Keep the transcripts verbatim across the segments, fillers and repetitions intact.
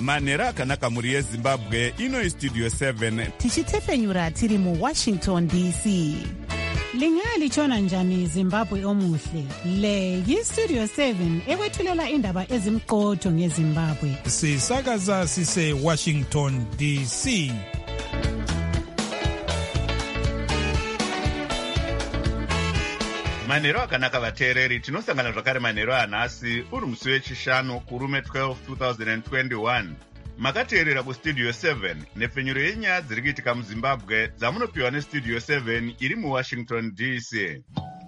manhero akanaka mhuri yezimbabwe. Ino istudio seven tichitefenyura tiri muwashington D C. Lingalitshona njani Zimbabwe omuhle? Le yistudio seven ekwethulela indaba ezimqotho ngeZimbabwe. Sisakaza sise Washington D C. manhero akanaka vateereri, tinosangana zvakare manhero anhasi uri musi wechishanu kurume twelve twenty twenty-one. Makateerera kustudio seven nepfenyuro yenyaya dziri kuitika muZimbabwe dzamunopiwa nestudio seven iri muWashington D C.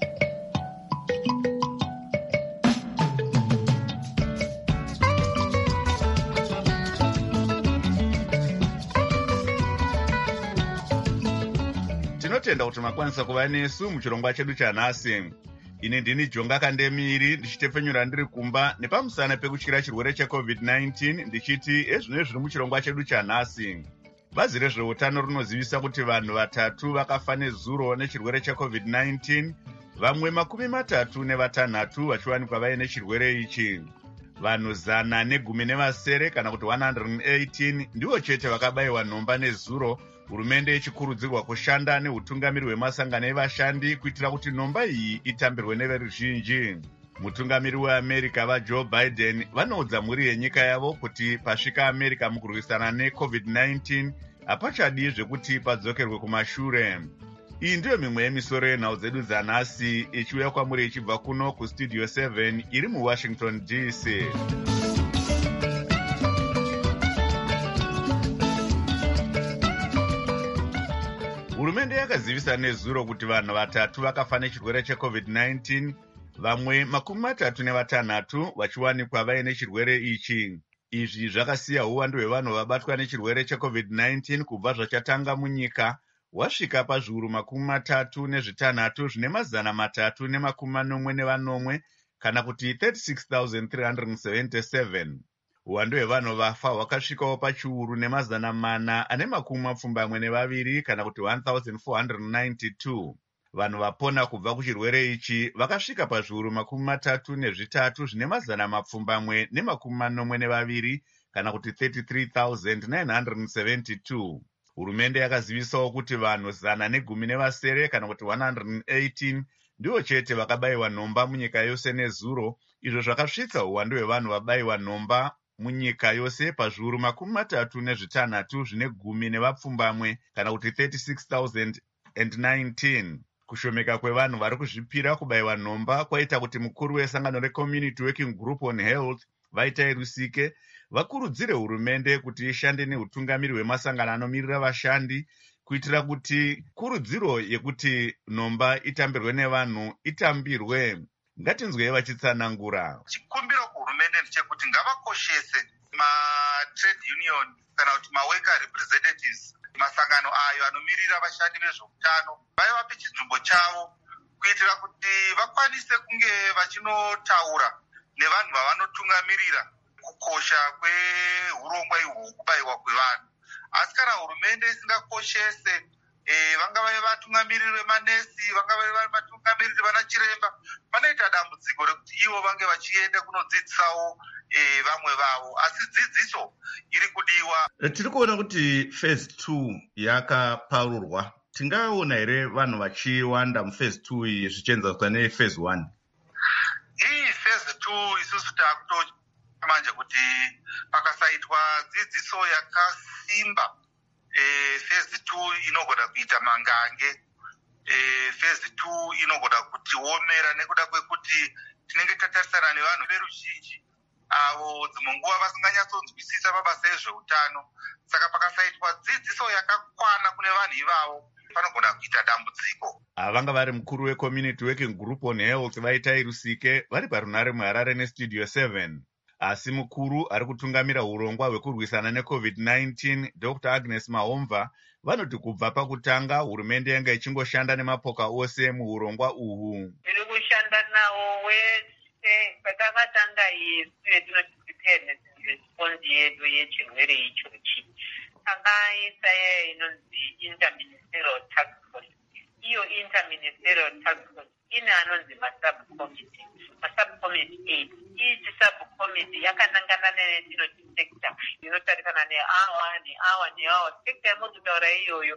Tinotenda kuti makwanisa kuva nesu muchirongwa chedu chanhasi. Ini ndini Jonga Kandemiri ndichitefenyura ndiri kumba nepamusana pekutyira chirwere checovid nineteen ndichiti ezvino zviri muchirongwa chedu chanhasi. Bazi rezveutano rinozivisa kuti vanhu vatatu vakafa nezuro nechirwere checovid nineteen, vamwe makumi matatu nevatanhatu vachiwanikwa vaine chirwere ichi. Vanhu zana negumi nevasere kana kuti one hundred eighteen ndivo chete vakabayiwa nhomba nezuro, hurumende ichikurudzirwa kushanda neutungamiri hwemasangano evashandi kuitira kuti nhomba iyi itambirwe neveruzhinji. Mutungamiri weAmerica vaJoe Biden vanoudza mhuri yenyika yavo kuti pasvika America mukurwisana necovid nineteen hapachadi zvekuti padzokerwe kumashure. Iyi ndiyo mimwe yemisoro yenhau dzedu dzanhasi ichiuya kwamuri ichibva kuno kustudio seven iri muWashington D C. Hurumende yakazivisa nezuro kuti vanhu vatatu vakafa nechirwere checovid nineteen, vamwe makumi matatu nevatanhatu vachiwanikwa vaine chirwere ichi. Izvi zvakasiya uwandu hwevanhu vabatwa nechirwere checovid nineteen kubva zvachatanga munyika wasvika pazviuru makumi matatu nezvitanhatu zvine mazana matatu nemakumi manomwe nevanomwe kana kuti thirty-six thousand three hundred seventy-seven. Uwandu hwevanhu vafa hwakasvikawo pachiuru nemazana mana ane makumi mapfumbamwe nevaviri kana kuti one thousand four hundred ninety-two. Vanhu vapona kubva kuchirwere ichi vakasvika pazviuru makumi matatu nezvitatu zvine mazana mapfumbamwe nemakumi manomwe nevaviri kana kuti thirty-three thousand nine hundred seventy-two. Hurumende yakazivisawo kuti vanhu zana negumi nevasere kana kuti one hundred eighteen ndivo chete vakabayiwa nhomba munyika yose nezuro, izvo zvakasvitsa uwandu hwevanhu vabayiwa nhomba munyika yose pazviuru makumi matatu nezvitanhatu zvine gumi nevapfumbamwe kana kuti thirty-six thousand nineteen. Kushomeka kwevanhu vari kuzvipira kubayiwa nhomba kwaita kuti mukuru wesangano reCommunity Working Group on Health Vaitai Rusike vakurudzire hurumende kuti ishande neutungamiri hwemasangano anomirira vashandi kuitira kuti kurudziro yekuti nhomba itambirwe nevanhu itambirwe. Ngatinzwei vachitsanangura. Chikumbiro kuhurumende ndechekuti ngavakoshese ma-trade union kana kuti ma-worker representatives, masangano ayo anomirira vashandi vezveutano, vayivape chinzvimbo chavo kuitira kuti vakwanise kunge vachinotaura nevanhu vavanotungamirira kukosha kwehurongwa ihwu kubayiwa kwevanhu. Asi kana hurumende isingakoshese E, vangava vatungamiriri vemanesi, vangava vatungamiriri vanachiremba, vanoita dambudziko rekuti ivo vange vachienda kunodzidzisawo e, vamwe vavo, asi dzidziso iri kudiwa. Tiri kuona kuti phase two yakaparurwa. Tingaona here vanhu vachiwanda muphase two iyi zvichienzaswa nephase one? Iyi phase two isusu takuto manje kuti pakasaitwa dzidziso yakasimba, E, phase two inogona kuita mangange, e, phase two inogona kuti omera nekuda kwekuti tinenge tatarisana nevanhu veruzhinji avo dzimwe nguva vasinganyatsonzwisisa mabasa ezveutano. Saka pakasaitwa dzidziso yakakwana kune vanhu ivavo panogona kuita dambudziko. Vanga vari mukuru weCommunity Working Group on Health Vaitai Rusike vari parunare muHarare nestudio seven. Asi mukuru ari kutungamira hurongwa hwekurwisana necovid nineteen Doctor Agnes Mahomva vanoti kubva pakutanga hurumende yanga ichingoshanda nemapoka ose muhurongwa uhu. Tiri kushanda nawo wese pakavatanga yesu yetinoti preparedness and response yedu yechirwere ichochi. Takaisa yeyo inonzi interministerial task force. Iyo interministerial task force ine anonzi masubcommittee. subcommittee eight. Each subcommittee yakanangana nedinoti sector inotarisana neawa neawa neawa. Sector yemuzitaura iyoyo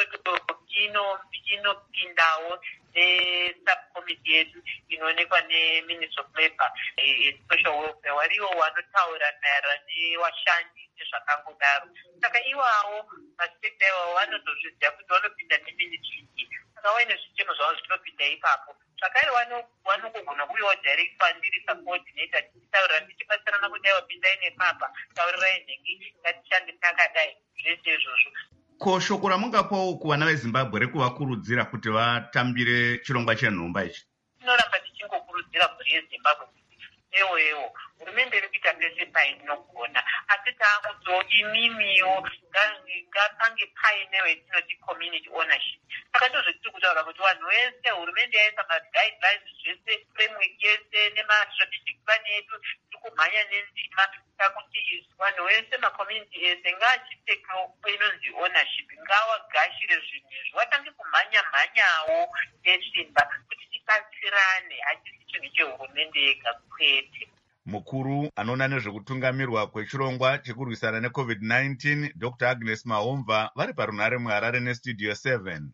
inopindawo nesubcommittee yedu inoonekwa neminister of labour social welfare, wariwo wanotaura maererano nevashandi nezvakangodaro. Saka iwawo masekta iwawo vanotozviziva kuti vanopinda neministry iyi, saka vaine zvitemo zvavo zvinopinda ipapo. Zvakare vanogona kuiwa direct kwandiri sacoordinator tichitaurira tichibatsirana kuti aiwa pindai nepapa, taurirai nhengi, ngatishande takadai, zvese izvozvo. Ko shoko ramungapawo kuvana veZimbabwe rekuvakurudzira kuti vatambire chirongwa chenhomba ichi? Tinoramba tichingokurudzira mhuri yeZimbabwe kuti ewo ewo hurumende iri kuita pese painogona, asi taakudziwo imimiwo ngapange painewo yatinoti community ownership. Saka ndozvetiri kutaura kuti vanhu vese, hurumende yaisa maguidelines zvese, framework yese nemastrategic plan yedu tiri kumhanya nenzima, takuti vanhu vese macommunity ese ngaachitekewo inonzi ownership, ngawagashire zvinhu izvi, vatange kumhanya mhanyawo nesimba kuti tibatsirane, hachisi chinhu chehurumende yega kwete. Mukuru anoona nezvekutungamirwa kwechirongwa chekurwisana necovid nineteen Doctor Agnes Mahomva vari parunhare muHarare nestudio seven.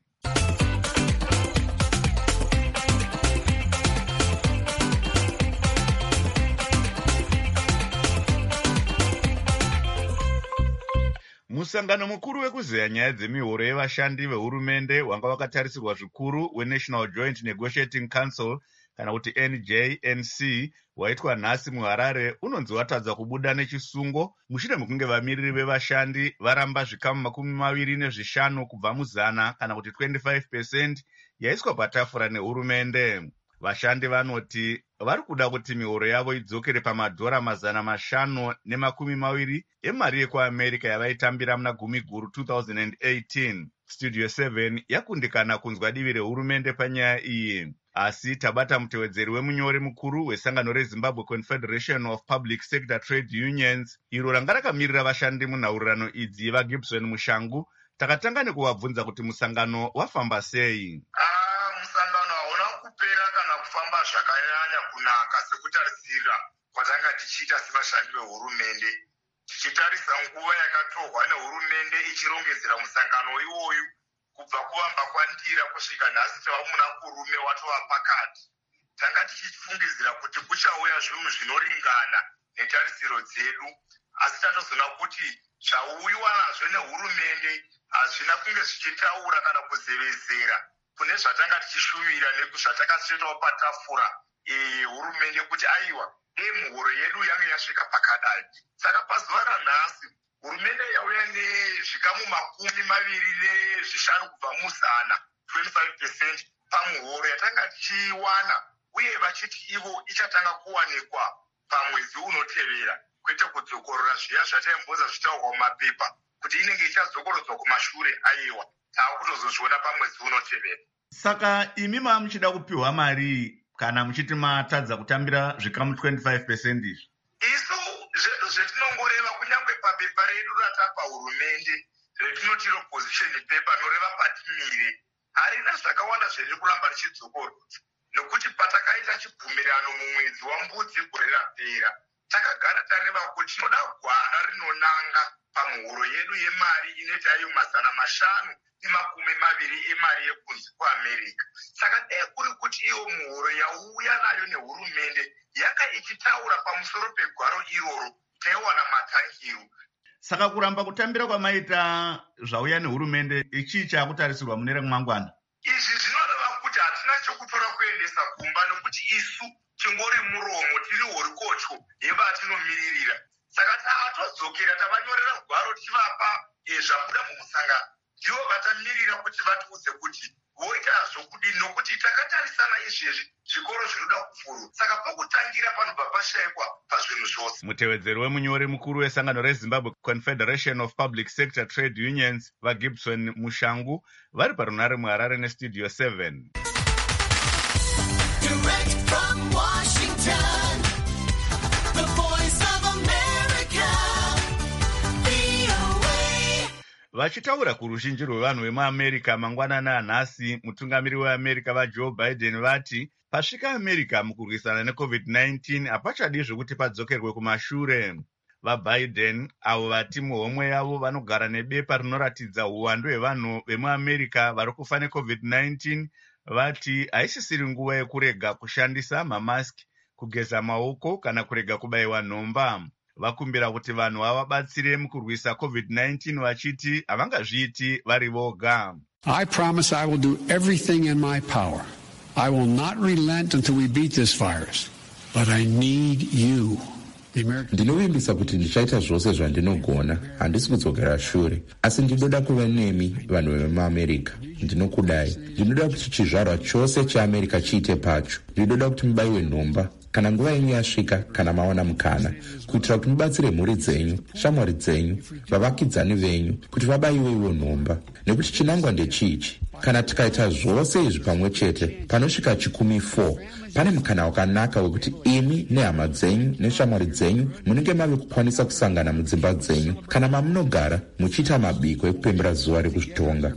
Musangano mukuru wekuzeya nyaya dzemihoro yevashandi vehurumende wanga wakatarisirwa zvikuru weNational Joint Negotiating Council kana kuti N J N C waitwa nhasi muHarare unonzi watadza kubuda nechisungo mushure mekunge vamiriri vevashandi varamba zvikamu makumi maviri nezvishanu kubva muzana kana kuti twenty-five percent yaiswa patafura nehurumende. Vashandi vanoti vari kuda kuti mihoro yavo idzokere pamadhora mazana mashanu nemakumi maviri emari yekuAmerica yavaitambira muna gumi guru two thousand eighteen. Studio seven yakundikana kunzwa divi rehurumende panyaya iyi, asi tabata mutevedzeri wemunyori mukuru wesangano reZimbabwe Confederation of Public Sector Trade Unions iro ranga rakamirira vashandi munhaurirano idzi vaGibson Mushangu, takatanga nekuvabvunza kuti musangano wafamba sei. Ah, musangano hauna kupera kana kufamba zvakanyanya kunaka sekutarisira kwatanga tichiita sevashandi vehurumende, tichitarisa nguva yakatorwa nehurumende ichirongedzera musangano iwoyu kubva kuvamba kwandira kusvika nhasi tavamuna kurume watova pakati. Tanga tichifungidzira kuti kuchauya zvinhu zvinoringana netarisiro dzedu, asi tatozoona kuti zvauyiwa nazvo nehurumende hazvina kunge zvichitaura kana kuzevezera kune zvatanga tichishuvira nekuzvatakasvetawo patafura hurumende kuti aiwa muhoro yedu yange yasvika pakadai. Saka pazuva ranhasi hurumende yauya nezvikamu makumi maviri nezvishanu kubva muzana twenty-five percent pamuhoro yatanga tichiwana, uye vachiti ivo ichatanga kuwanikwa pamwedzi unotevera, kwete kudzokorora zviya zvataimboza zvitaurwa mumapepa kuti inenge ichadzokorodzwa kumashure. Aiwa, taakutozozviona pamwedzi unotevera. Saka imi maa muchida kupiwa mari kana muchiti matadza kutambira zvikamu twenty-five percent izvi? Isu zvedu zvetinongoreva kunyange papepa redu ratapa hurumende retinoti opposition paper noreva patimire, harina zvakawanda zviri kuramba richidzokorodzwa, nokuti patakaita chibvumirano mumwedzi waMbudzi gore rapera takagara tareva kuti tinoda gwara rinonanga pamuhoro yedu yemari inoita iyo mazana mashanu nemakumi maviri emari yekunzi kuAmerica. Saka dai kuri kuti iyo muhoro yauya nayo nehurumende yaka ichitaura pamusoro pegwaro iroro, taiwana matangiro. Saka kuramba kutambira kwamaita zvauya nehurumende ichi chakutarisirwa mune ramangwana. Izvi zvinoreva kuti hatina chokutora kuendesa kumba, nokuti isu chingori muromo tiri horikotyo yevatinomiririra. Saka taatodzokera tavanyorera gwaro tichivapa zvabuda mumusangano, ndivo vatamirira kuti vatiudze kuti voita zvokudini, nokuti takatarisana izvezvi zvikoro zvinoda kuvhurwa. Saka pokutangira panobva pashayikwa pazvinhu zvose. Mutevedzeri wemunyori mukuru wesangano reZimbabwe Confederation of Public Sector Trade Unions vaGibson Mushangu vari parunhare muHarare nestudio seven. Direct from Washington, the voice of America, V O A. Vachitaura kuruzhinji rwevanhu vemuamerica mangwanana anhasi, mutungamiri weamerica vajoe Biden vati pasvika America mukurwisana necovid nineteen hapachadi zvekuti padzokerwe kumashure. VaBiden avo vati muhomwe yavo vanogara nebepa rinoratidza uwandu hwevanhu vemuamerica vari kufa necovid nineteen vati haisisiri nguva yekurega kushandisa mamaski, kugeza maoko kana kurega kubayiwa nhomba. Vakumbira kuti vanhu vavabatsire mukurwisa covid nineteen vachiti havangazviiti vari voga. I promise I will do everything in my power. I will not relent until we beat this virus. But I need you. Ndinovimbisa kuti ndichaita zvose zvandinogona, handisi kudzokera shure, asi ndinoda kuva nemi vanhu vemuamerica. Ndinokudai. Ndinoda kuti chizvarwa chose cheAmerica chiite pacho. Ndinoda kuti mubayiwe nhomba kana nguva yenyu yasvika, kana mawana mukana, kuitira kuti mubatsire mhuri dzenyu, shamwari dzenyu, vavakidzani venyu, kuti vabayiwe ivo nhomba. Nekuti chinangwa ndechichi, kana tikaita zvose izvi pamwe chete, panosvika chikumi four, pane mukana wakanaka wekuti imi nehama dzenyu neshamwari dzenyu munenge mave kukwanisa kusangana mudzimba dzenyu kana mamunogara muchiita mabiko ekupembera zuva rekuzvitonga.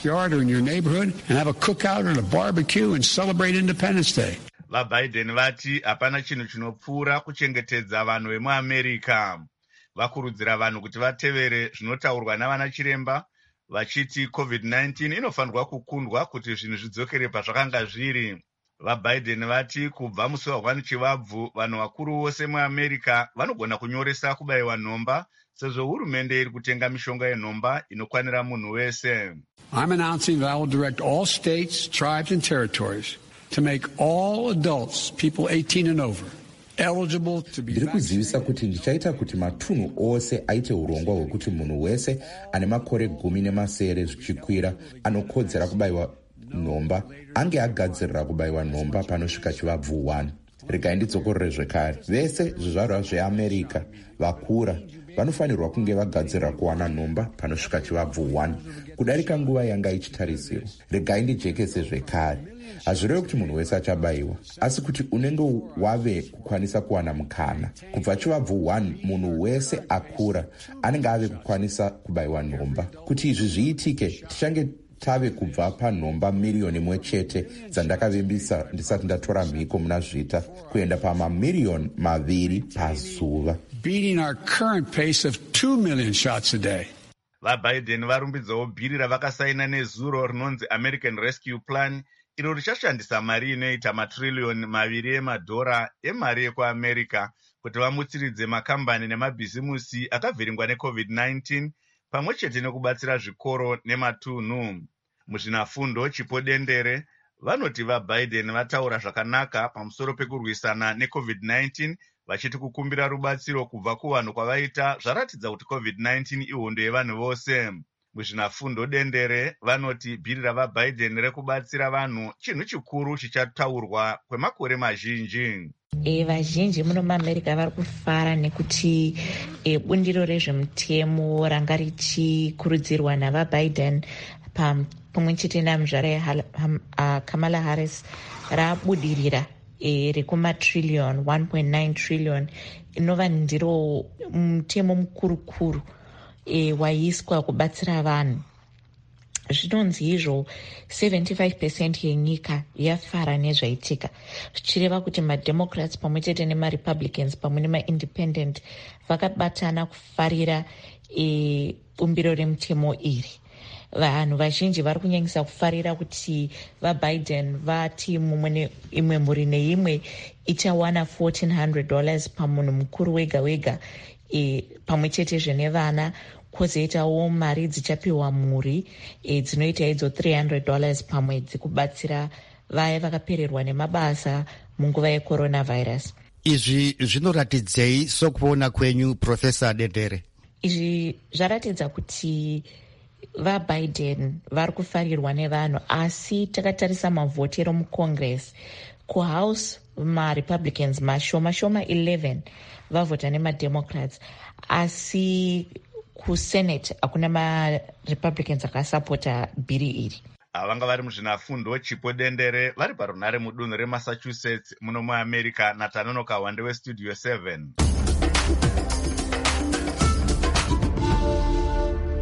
VaBiden vati hapana chinhu chinopfuura kuchengetedza vanhu vemuamerica. Vakurudzira vanhu kuti vatevere zvinotaurwa navana chiremba vachiti covid nineteen inofanirwa kukundwa kuti zvinhu zvidzokere pazvakanga zviri. VaBiden vati kubva musi wa one Chivabvu vanhu vakuru vose muamerica vanogona kunyoresa kubayiwa nhomba sezvo hurumende iri kutenga mishonga yenhomba inokwanira munhu wese. I'm announcing that I will direct all states, tribes and territories to make all adults, people eighteen and over, eligible to be Ndiri kuzivisa kuti ndichaita kuti matunhu ose aite urongwa hwekuti munhu wese ane makore gumi nemasere zvichikwira anokodzera kubayiwa nhomba ange agadzirira kubayiwa nhomba panosvika Chivabvu one. Regai ndidzokorere zvekare. Vese zvizvarwa zveAmerica vakura vanofanirwa kunge vagadzirira kuwana nhomba panosvika Chivabvu one kudarika nguva yanga ichitarisirwa. Regai ndijekese zvekare. Hazvirevi kuti munhu wese achabayiwa, asi kuti unenge wave kukwanisa kuwana mukana. Kubva Chivabvu one munhu wese akura anenge ave kukwanisa kubayiwa nhomba. Kuti izvi zviitike, tichange tave kubva panhomba miriyoni imwe chete dzandakavimbisa ndisati ndatora mhiko muna zvita kuenda pamamiliyoni maviri pazuva. Beating our current pace of two million shots a day. VaBiden varumbidzawo bhiri ravakasaina nezuro rinonzi American Rescue Plan, iro richashandisa mari inoita matririyoni maviri emadhora emari yekuamerica kuti vamutsiridze makambani nemabhizimusi akavhiringwa necovid nineteen pamwe chete nekubatsira zvikoro nematunhu. Muzvinafundo chipo dendere vanoti vaBiden vataura zvakanaka pamusoro pekurwisana necovid nineteen vachiti kukumbira rubatsiro kubva kuvanhu kwavaita zvaratidza kuti covid nineteen ihondo yevanhu vose. Muzvinafundo dendere vanoti bhiri ravaBiden rekubatsira vanhu chinhu chikuru chichataurwa kwemakore mazhinji. E, vazhinji muno muAmerica vari kufara nekuti e, bundiro rezvemutemo ranga richikurudzirwa navaBiden pamwe chete namuzvara Kamala Harris rabudirira e, rekumatrillion one point nine trillion inova ndiro mutemo mukurukuru e, waiswa kubatsira vanhu. Zvinonzi izvo seventy-five percent yenyika yafara nezvaitika, zvichireva kuti mademocrats pamwe chete nemarepublicans pamwe nemaindependent vakabatana kufarira e, bumbiro remutemo iri. Vanhu vazhinji vari kunyanyisa kufarira kuti vaBiden vati mumwe imwe mhuri neimwe ichawana fourteen hundred dollars pamunhu mukuru wega wega e, pamwe chete zvene vana, kwozoitawo mari dzichapiwa mhuri e, dzinoita idzo three hundred dollars pamwedzi kubatsira vaya vakapererwa nemabasa munguva yecoronavirus. Izvi zvinoratidzei sokuona kwenyu Professor Dendere? Izvi zvaratidza kuti vaBiden vari kufarirwa nevanhu, asi takatarisa mavhotero mucongress kuhouse marepublicans mashoma shoma eleven vavhota nemademocrats, asi kusenate hakuna marepublicans akasapota bhiri iri. Vanga vari muzvinafundo chipo dendere vari parunhare mudunhu reMassachusetts muno muAmerica. Natanonoka Wande weStudio seven.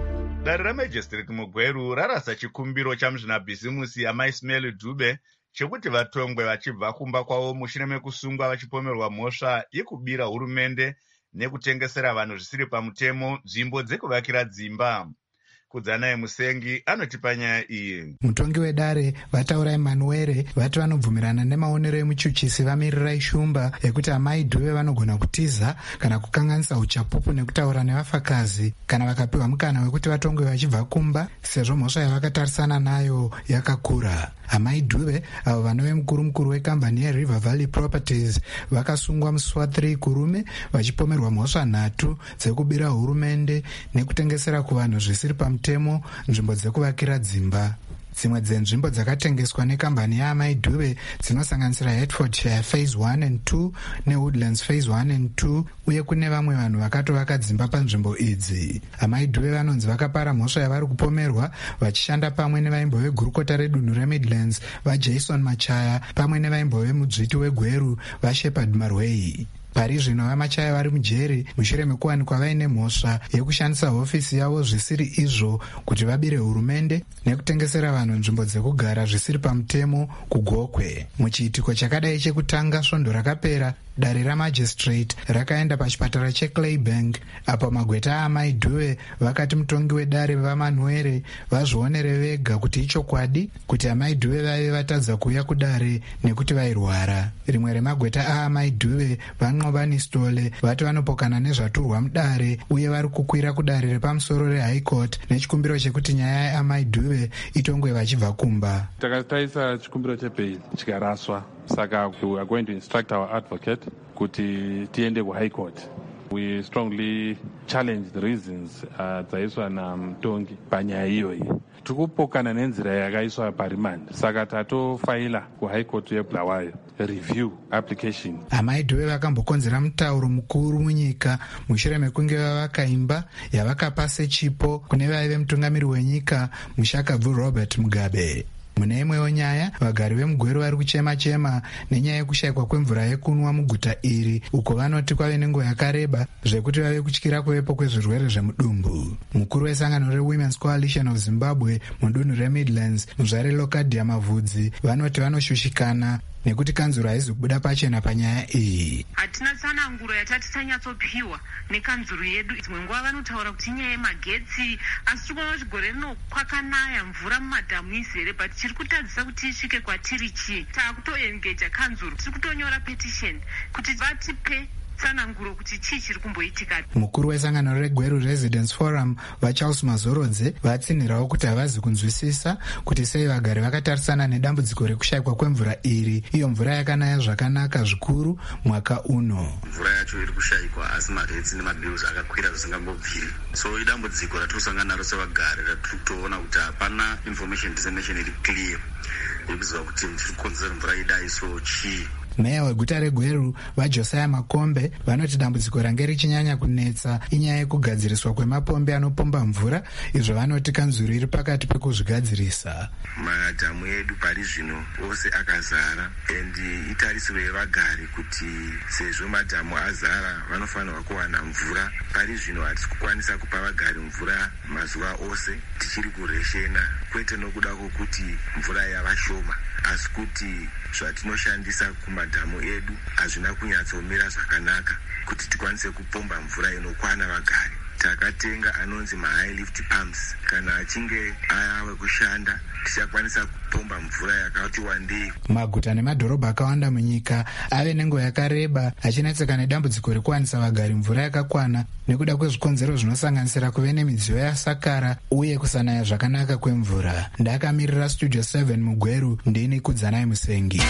Dare ramajistrate mugweru rarasa chikumbiro chamuzvinabhizimusi amaismail dube chekuti vatongwe vachibva kumba kwavo mushure mekusungwa vachipomerwa mhosva yekubira hurumende nekutengesera vanhu zvisiri pamutemo nzvimbo dzekuvakira dzimba. Kudzanaye Musengi anotipa nyaya iyi. Mutongi wedare vataura Emmanuel vati vanobvumirana nemaonero emuchuchisi vamirira ishumba yekuti amai Dube vanogona kutiza kana kukanganisa uchapupu nekutaura nevafakazi kana vakapiwa mukana wekuti vatongwe vachibva kumba sezvo mhosva yavakatarisana nayo yakakura. Amai Dube avo vanove mukuru mukuru wekambani yeRiver Valley Properties vakasungwa musi wa three kurume vachipomerwa mhosva nhatu dzekubira hurumende nekutengesera kuvanhu zvisiri pamutemo nzvimbo dzekuvakira dzimba. Dzimwe dzenzvimbo dzakatengeswa nekambani yaamai Dube dzinosanganisira Hertfordshire Phase one and two neWoodlands Phase one and two uye kune vamwe vanhu vakatovaka dzimba panzvimbo idzi. Amai Dube vanonzi vakapara mhosva yavari kupomerwa vachishanda pamwe nevaimbo vegurukota redunhu reMidlands vaJason Machaya pamwe nevaimbo vemudzviti wegweru vaShepherd Marwei. Pari zvino vaMachaya vari mujeri mushure mekuwanikwa vaine mhosva yekushandisa hofisi yavo zvisiri izvo kuti vabire hurumende nekutengesera vanhu nzvimbo dzekugara zvisiri pamutemo kuGokwe. Muchiitiko chakadai chekutanga svondo rakapera, dare ramajistrate rakaenda pachipatara cheClaybank apo magweta aamai Dube vakati mutongi wedare vaManuere vazvionere vega kuti ichokwadi kuti amai Dube vaive vatadza kuuya kudare nekuti vairwara. Rimwe remagweta aamai Dube van'Nqobani Stole vati vanopokana nezvaturwa mudare uye vari kukwira kudare repamusoro reHigh Court nechikumbiro chekuti nyaya yaamai Dube itongwe vachibva kumba. Takataisa chikumbiro chebail chikaraswa, saka we are going to instruct our advocate kuti tiende kuHigh Court. We strongly challenge the reasons dzaiswa uh, namutongi panyaya iyoyi. Tikupokana nenzira yakaiswa parimandi, saka tatofaila kuHigh Court yeBulawayo review application. Amai Dube vakambokonzera mutauro mukuru munyika mushure mekunge vavaka imba yavakapa sechipo kune vaive mutungamiri wenyika Mushakabvu Robert Mugabe. Mune imwewo nyaya, vagari vemugweru vari kuchema-chema nenyaya yekushayikwa kwemvura yekunwa muguta iri, uko vanoti kwave nenguva yakareba zvekuti vave kutyira kuvepo kwezvirwere zvemudumbu. Mukuru wesangano reWomen's Coalition of Zimbabwe mudunhu reMidlands, muzvare Lokadia Mavhudzi, vanoti vanoshushikana nekuti kanzuro haizi kubuda pachena panyaya iyi. Hatina tsananguro yatati tanyatsopiwa nekanzuro yedu. Dzimwe nguva vanotaura kuti nyaya yemagetsi, asi tikuona kuti gore rino kwakanaya mvura mumadhamu izere, but tiri kutadzisa kuti isvike kwatiri chii. Taakutoengeja kanzuro, tiri kutonyora petition kuti vatipe tsananguro kuti chii chiri kumboitika. Mukuru wesangano reGweru Residence Forum vaCharles Mazorodze vatsinhirawo kuti havazi kunzwisisa kuti sei vagari vakatarisana nedambudziko rekushayikwa kwemvura iri, iyo mvura yakanaya zvakanaka zvikuru mwaka uno. Mvura yacho iri kushayikwa asi magetsi nemabills akakwira zvisingambobviri. So idambudziko ratirosangana naro sevagari ratiri kutoona kuti hapana information dissemination iri clear yekuziva kuti tiri kukonzera mvura idai so chii. Meya weguta reGweru vaJosiah Makombe vanoti dambudziko range richinyanya kunetsa inyaya yekugadziriswa kwemapombi anopomba mvura, izvo vanoti kanzuro iri pakati pekuzvigadzirisa. Madhamu edu pari zvino ose akazara, and itarisiro yevagari kuti sezvo madhamu azara vanofanirwa kuwana mvura. Pari zvino hatisi kukwanisa kupa vagari mvura mazuva ose, tichiri kureshena, kwete nokuda kwokuti mvura yava shoma, asi kuti zvatinoshandisa kumadhamu edu hazvina kunyatsomira zvakanaka kuti tikwanise kupomba mvura inokwana vagari. Takatenga anonzi mahigh lift pumps, kana achinge ava kushanda tichakwanisa kupomba mvura yakati wandei. Maguta nemadhorobha akawanda munyika ave nenguva yakareba achinetseka nedambudziko rekuwanisa vagari mvura yakakwana nekuda kwezvikonzero zvinosanganisira kuve nemidziyo yasakara uye kusanaya zvakanaka kwemvura. Ndakamirira Studio seven muGweru, ndini Kudzanai Musengi.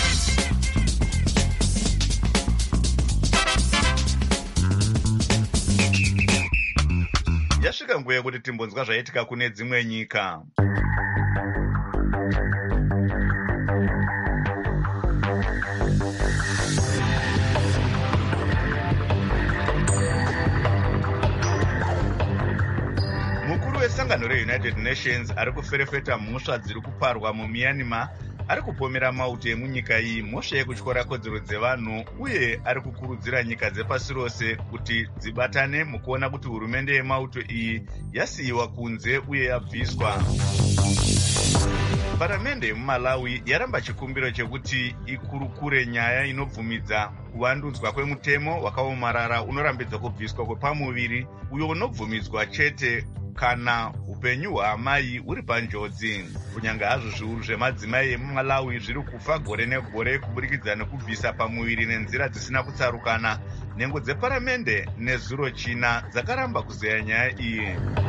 Yasvika nguva yekuti timbonzwa zvaitika kune dzimwe nyika. Mukuru wesangano reUnited Nations ari kuferefeta mhosva dziri kuparwa muMyanmar ari kupomera mauto emunyika iyi mhosva yekutyora kodzero dzevanhu uye ari kukurudzira nyika dzepasi rose kuti dzibatane mukuona kuti hurumende yemauto iyi yasiyiwa kunze uye yabviswa. Paramende yemuMalawi yaramba chikumbiro chekuti ikurukure nyaya inobvumidza kuvandudzwa kwemutemo wakaomarara unorambidzwa kubviswa kwepamuviri uyo unobvumidzwa chete kana upenyu hwaamai huri panjodzi. Kunyanga hazvo zviuru zvemadzimai emuMalawi zviri kufa gore negore kuburikidza nekubvisa pamuviri nenzira dzisina kutsarukana, nhengo dzeparamende nezuro china dzakaramba kuzeya nyaya iyi.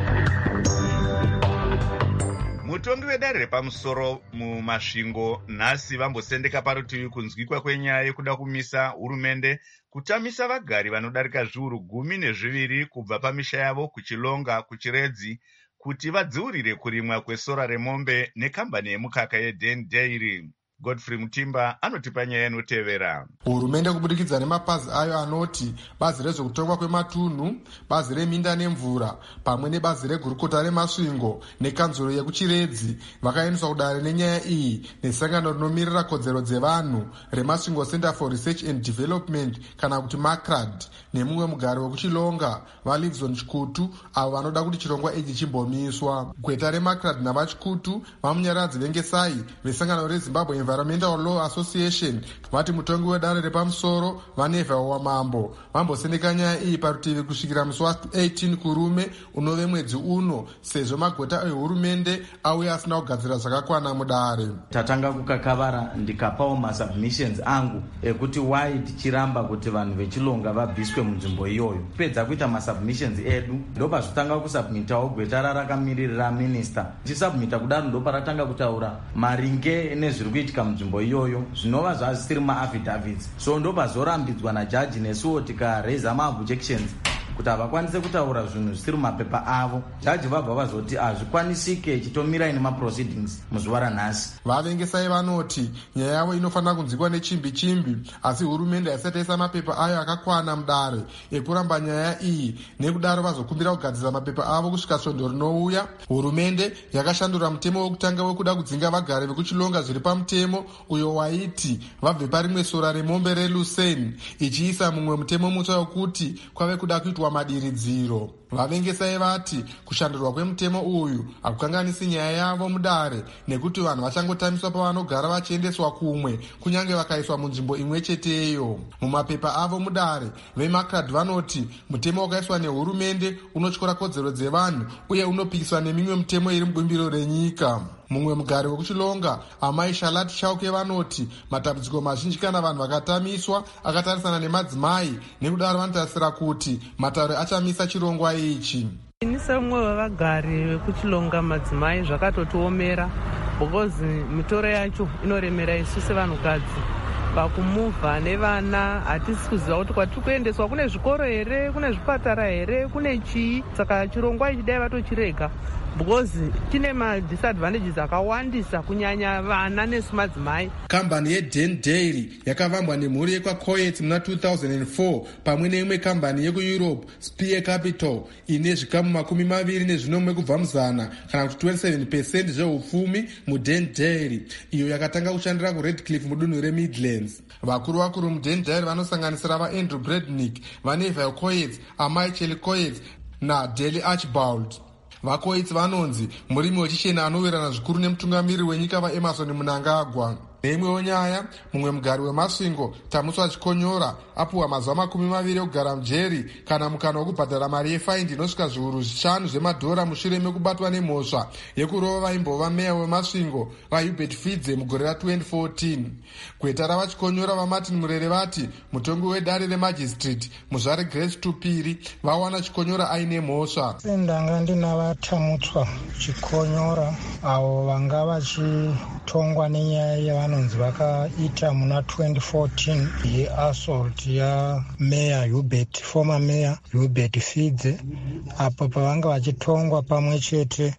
Mutongi wedare repamusoro mumasvingo nhasi vambosendeka parutivi kunzwikwa kwenyaya yekuda kumisa hurumende kutamisa vagari vanodarika zviuru gumi nezviviri kubva pamisha yavo kuchilonga kuchiredzi kuti vadziurire kurimwa kwesora remombe nekambani yemukaka yeDen Dairy. Godfrey Mutimba anotipa nyaya inotevera. Hurumende kubudikidza nemapazi ayo anoti bazi rezvekutongwa kwematunhu, bazi reminda nemvura pamwe nebazi regurukota remasvingo nekanzuro yekuchiredzi vakaendeswa kudare nenyaya iyi nesangano rinomirira kodzero dzevanhu remasvingo Center for Research and Development kana kuti MACRAD nemumwe mugari wekuchilonga vaLivson Chikutu avo vanoda kuti chirongwa ichi chimbomiswa. Gweta reMACRAD navachikutu vamunyaradzi vengesai vesangano reZimbabwe Environmental Law Association vati mutongi wedare repamusoro vanevha wamambo vambosendeka nyaya iyi parutivi kusvikira musi wa18 kurume unove mwedzi uno sezvo magweta ehurumende auya asina kugadzira zvakakwana mudare. Tatanga kukakavara ndikapawo masubmissions angu ekuti why tichiramba kuti vanhu vechilonga vabviswe munzvimbo iyoyo. Pedza kuita masubmissions edu ndopazvotanga kusubmitawo gweta rarakamirira minister. Tichisubmita kudaro ndoparatanga kutaura maringe nezviri kuitika munzvimbo iyoyo zvinova zvazvisiri maaffidavits. So ndopazorambidzwa najaji nesuwo tikaraisa maobjections kuti havakwanise kutaura zvinhu zvisiri mumapepa avo. Jaji vabva vazoti hazvikwanisike chitomirai nemaproceedings muzuva ranhasi. Vavengesai vanoti nyaya yavo inofanira kunzwikwa nechimbi chimbi, asi hurumende haisati yaisa mapepa ayo akakwana mudare ekuramba nyaya iyi, nekudaro vazokumbira kugadzira mapepa avo kusvika svondo rinouya. Hurumende yakashandura mutemo wekutanga wekuda kudzinga vagari vekuchilonga zviri pamutemo uyo waiti vabve parimwe sora remombe reLusen ichiisa mumwe mutemo mutsva wekuti kwave kuda kuitwa madiridziro. Vavengesai vati kushandurwa kwemutemo uyu hakukanganisi nyaya yavo mudare nekuti vanhu vachangotamiswa pavanogara vachiendeswa kumwe kunyange vakaiswa munzvimbo imwe cheteyo. Mumapepa avo mudare veMACRAD vanoti mutemo wakaiswa nehurumende unotyora kodzero dzevanhu uye unopikiswa nemimwe mitemo iri mubumbiro renyika. Mumwe mugari wekuchilonga amai Charlotte Chauke vanoti matambudziko mazhinji kana vanhu vakatamiswa akatarisana nemadzimai, nekudaro vanotarisira kuti matauro achamisa chirongwa ichi. Ini semumwe wevagari vekuchilonga madzimai zvakatotiomera because mitoro yacho inoremera isu sevanhukadzi. Pakumuvha nevana hatisi kuziva kuti kwatiri kuendeswa kune zvikoro here, kune zvipatara here, kune chii. Saka chirongwa ichi dai vatochirega because tine madisadvantages akawandisa kunyanya vana nesu madzimai. Kambani yeDen Dairy yakavambwa nemhuri yekwaCoets muna two thousand four pamwe neimwe kambani yekuEurope Spear Capital ine zvikamu makumi maviri nezvinomwe kubva muzana kana kuti twenty-seven percent zveupfumi muDen Dairy, iyo yakatanga kushandira kuRedcliffe mudunhu reMidlands. Vakuru vakuru muDen Dairy vanosanganisira vaAndrew Brednick, vaNeville Coets, amai Shelley Coets naDelly Archibald. VaCoets vanonzi murimi wechichena anowirirana zvikuru nemutungamiriri wenyika vaEmerson Mnangagwa. Neimwewo nyaya, mumwe mugari wemasvingo Tamuswa Chikonyora apuwa mazuva makumi maviri ekugara mujeri kana mukana wekubhadhara mari yefaindi inosvika zviuru zvishanu zvemadhora mushure mekubatwa nemhosva yekurova vaimbova meya wemasvingo vaHubert Fidze mugore ra twenty fourteen. Gweta ravachikonyora vaMartin Murere vati mutongi wedare remajistrate muzvare Grace Tupiri vawana Chikonyora aine mhosva. Ndanga ndinavatamutswa Chikonyora avo vanga vachitongwa nenyaya yevana vanonzi vakaita muna twenty fourteen yeassault yameya Hubert, former mayor Hubert Fidze, apo pavanga vachitongwa pamwe chete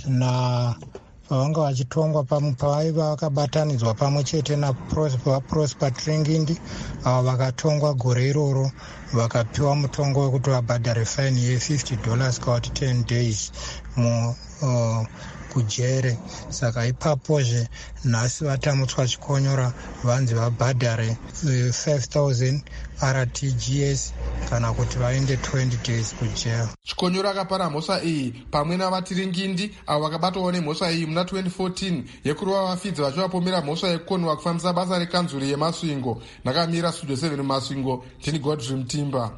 na pavanga vachitongwa pavaiva vakabatanidzwa pamwe chete naProsper Tringindi, avo vakatongwa gore iroro vakapiwa mutongo wekuti vabhadhare faini ye fifty dollars kwati ten days mu uh, kujere. Saka ipapozve nhasi vatamutswa chikonyora vanzi vabhadhare five thousand R T G S kana kuti vaende twenty days kujera. Chikonyora akapara mhosva iyi pamwe navatiringindi avo vakabatawo nemhosva iyi muna twenty fourteen yekurova vafidzi vachivapomera mhosva yekukonhwa kufambisa basa rekanzuri yemasvingo. Ndakamira studio seven mumasvingo, ndini Godfrey Mutimba.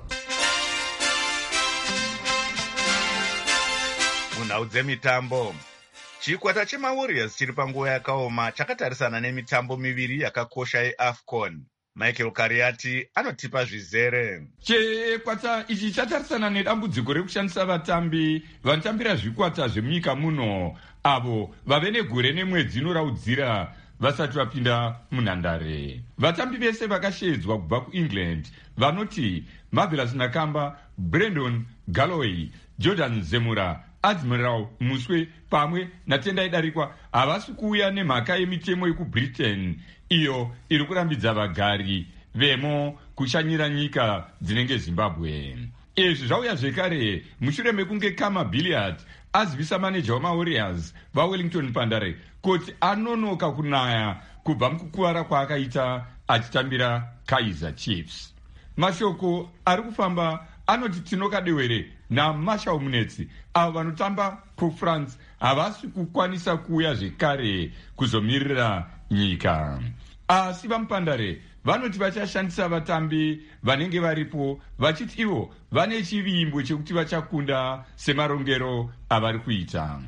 Munhau dzemitambo, chikwata chemawarriors chiri panguva yakaoma chakatarisana nemitambo miviri yakakosha yeAFCON. Michael Kariati anotipa zvizere. Chikwata ichi chatarisana nedambudziko rekushandisa vatambi vanotambira zvikwata zvemunyika muno avo vave negore nemwedzi inoraudzira vasati vapinda munhandare. Vatambi vese vakashedzwa kubva kuEngland vanoti Marvelous Nakamba, Brandon Galloway, Jordan Zemura, Admiral Muswe pamwe naTendai Darikwa havasi kuuya nemhaka yemitemo yekuBritain iyo iri kurambidza vagari vemo kushanyira nyika dzinenge Zimbabwe. Izvi zvauya zvekare mushure mekunge Kama Billiard azivisa maneja wamaWarriors vaWellington Pandare kuti anonoka kunaya kubva mukukuvara kwaakaita achitambira Kaizer Chiefs. Mashoko ari kufamba anoti Tinoka Dewere naMarshall Munetsi avo vanotamba kuFrance havasi kukwanisa kuuya zvekare kuzomirira nyika. Asi vaMupandare vanoti vachashandisa vatambi vanenge varipo vachiti ivo vane chivimbo chekuti vachakunda semarongero avari kuita.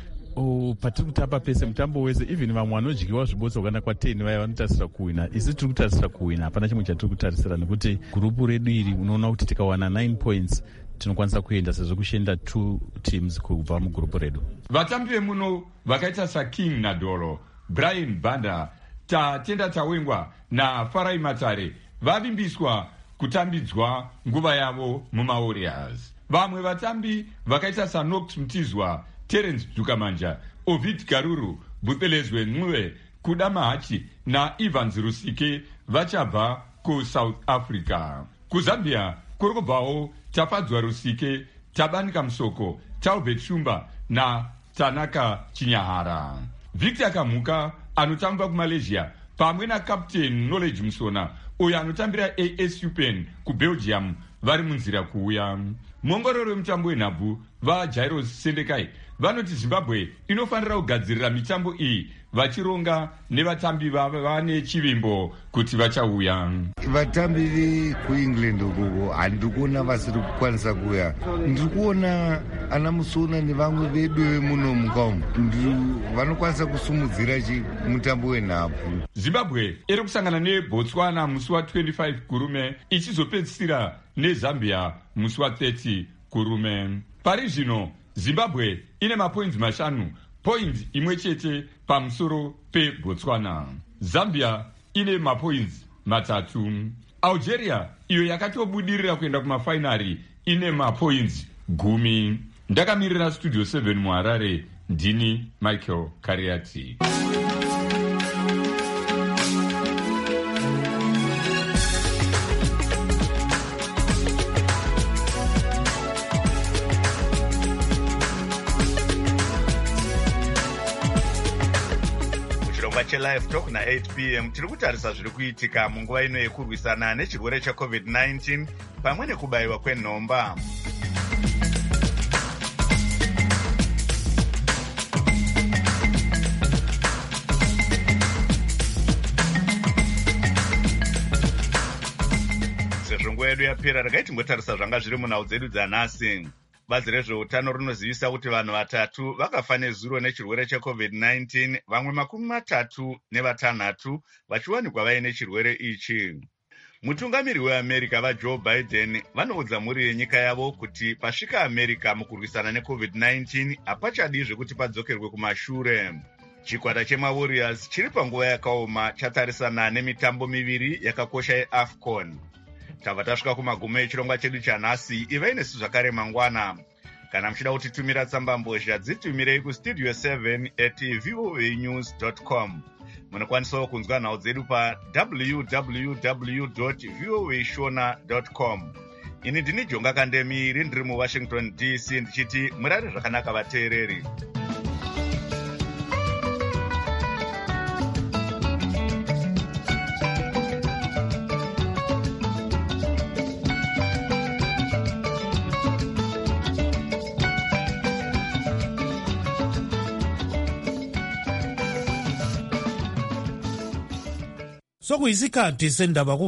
Oh, patiri kutamba pese mutambo wese, even vamwe vanodyiwa zvibotswa kana kwateni vaya vanotarisira kuwina. Isi tiri kutarisira kuwina, hapana chimwe chatiri kutarisira nekuti gurupu redu iri unoona kuti tikawana nine points tinokwanisa kuenda sezvo kushenda two teams kubva mugurupu redu. Vatambi vemuno vakaita saKing Nadolo, Brian Banda, Tatenda Tawengwa naFarai Matare vavimbiswa kutambidzwa nguva yavo mumaWarriors. Vamwe vatambi vakaita saNoct Mtizwa, Terence Dukamanja, Ovid Garuru, Buthelezwe Nwe, Kuda Mahachi na Evans Rusike vachabva kuSouth Africa. KuZambia kuri kubvawo Tafadzwa Rusike, Tabanika Msoko, Talbert Shumba na Tanaka Chinyahara. Victor Kamuka anotamba kuMalaysia pamwe naCaptain Knowledge Musona uyo anotambira A S U Pen kuBelgium vari munzira kuuya. Muongororo wemutambo wenhabvu vaJairos Sendekai vanoti Zimbabwe inofanira kugadzirira mitambo iyi vachironga nevatambi vane chivimbo kuti vachauya. Vatambi vekuEngland ukoko handiri kuona vasiri kukwanisa kuuya. Ndiri kuona ana Musona nevamwe vedu vemuno mukamu vanokwanisa kusumudzira mutambo wenhabvu. Zimbabwe iri kusangana neBotswana musi wa twenty-five kurume ichizopedzisira neZambia musi wa thirty kurume. Pari zvino Zimbabwe ine mapoints mashanu, point imwe chete pamusoro peBotswana. Zambia ine mapoints matatu. Algeria iyo yakatobudirira kuenda kumafinari ine mapoints gumi. Ndakamirira studio seven muHarare, ndini Michael Kariati. Live Talk na eight p m tiri kutarisa zviri kuitika munguva ino yekurwisana nechirwere checovid nineteen pamwe nekubayiwa kwenhomba. Sezvo nguva yedu yapera, regai timbotarisa zvanga zviri munhau dzedu dzanhasi. Bazi rezveutano rinozivisa kuti vanhu vatatu vakafa nezuro nechirwere checovid nineteen, vamwe makumi matatu nevatanhatu vachiwanikwa vaine chirwere ichi. Mutungamiri weAmerica vaJoe Biden vanoudza mhuri yenyika yavo kuti pasvika America mukurwisana necovid nineteen hapachadi zvekuti padzokerwe kumashure. Chikwata chemaWarriors chiri panguva yakaoma chatarisana nemitambo miviri yakakosha yeAFCON. Tabva tasvika kumagumo echirongwa chedu chanhasi. Ivai nesu zvakare mangwana. Kana muchida kutitumira tsamba mbozha dzitumirei kustudio seven at v o a news dot com. Munokwanisawo kunzwa nhau dzedu pa w w w dot v o a shona dot com. Ini ndini Jonga Kandemi, ndiri muWashington D C ndichiti murare zvakanaka vateereri. sokuyisikhathi sendaba